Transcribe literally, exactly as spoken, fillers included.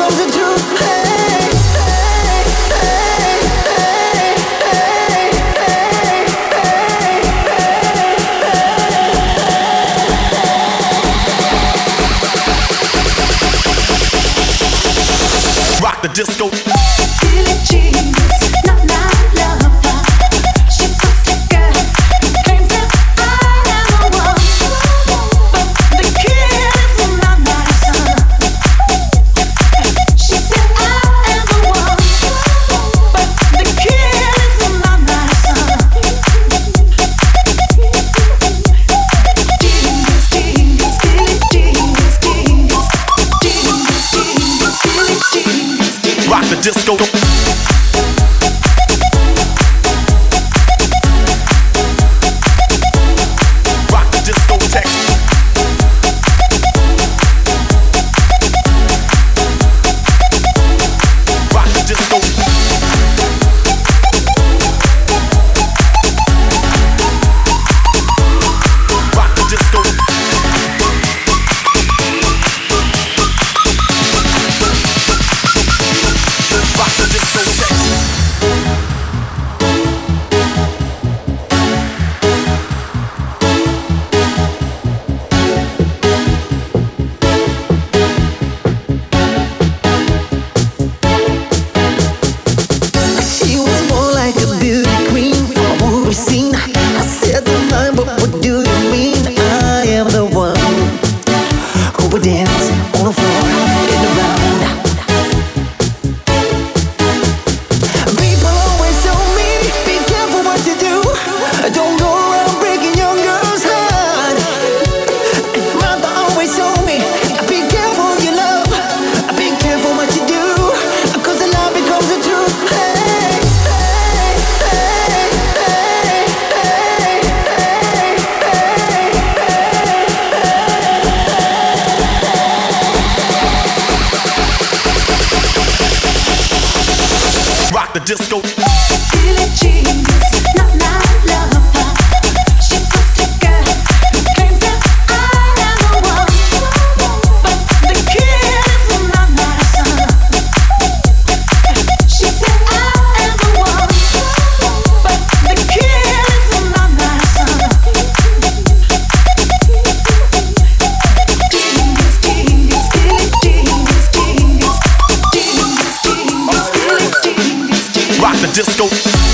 becomes the truth. Hey, hey, hey, hey, hey, hey, hey, hey. Rock the disco. Billie Jean is not my lover. She's just a girl who claims that I am the one, but the kid is not my son. She said I am the one, but the kid is not my son. Genius, genius, Billie Genius, genius, genius, genius, Billie Genius. Rock the disco. Rock the discotheque. Rock the disco. Rock the disco. Rock the discotheque. She was more like a beauty queen from a movie scene. I said to mine, but what do you mean? I am the one who would dance on the floor in the round. People always tell me, be careful what you do. Don't go around breaking young girls' heart. Mother always told me, be careful you love, be careful what you do, 'cause the love becomes the truth. Hey, hey, hey, hey, hey, hey, Rock the disco. Billie Jean is not my lover. She's just a girl who claims that I am the one, but the kid is not my son. She said I am the one, but the kid is not my son. Genius, genius, Billie Genius, genius, genius, genius, Billie Genius, genius. Rock the disco.